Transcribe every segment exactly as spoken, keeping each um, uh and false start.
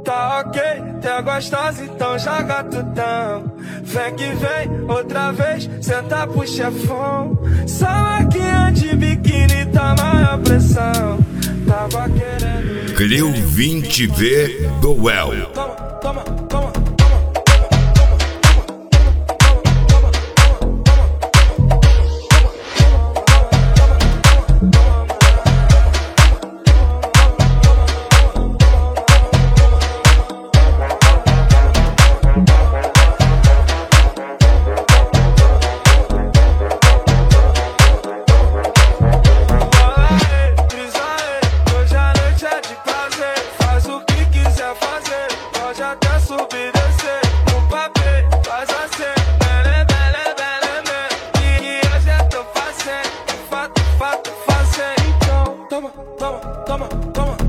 Tá ok, tá gostosa, então joga tutão. Vem que vem, outra vez, senta pro chefão. Só máquina de biquíni, tá maior pressão. Tava querendo. Clio vinte V do Well. Toma, toma, toma. Até subir, descer, no papel, faz assim, bele, bele, bele, bele. E hoje eu tô fazendo, fato, fato, fazendo. Então, toma, toma, toma, toma.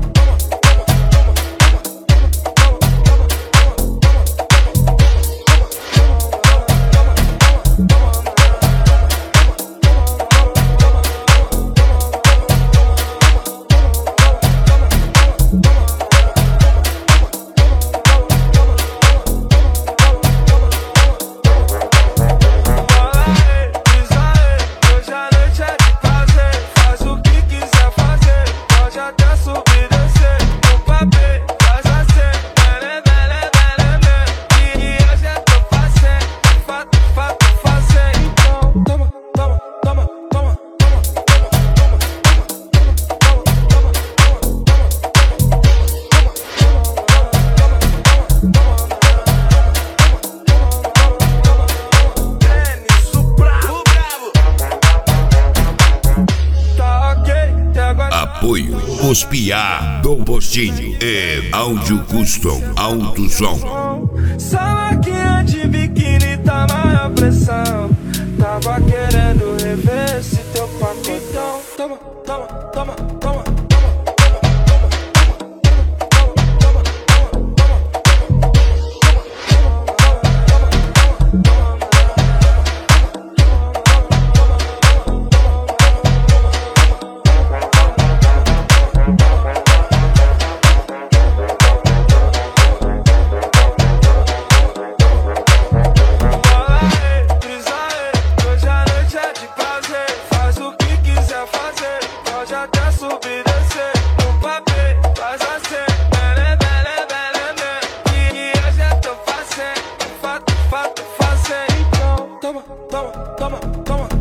Apoio Os Piá do Postinho e Áudio Custom Alto Som. Só máquina de biquíni, tá maior pressão. Tava querendo rever esse teu pacotão. Toma, toma, toma, toma. Até subir, descer, no papel, faz assim, bele, bele, bele, bele. E hoje eu tô fazendo, fato, fato, fazendo. Então, toma, toma, toma, toma.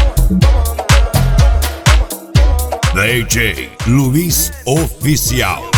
D J Luiz Oficial.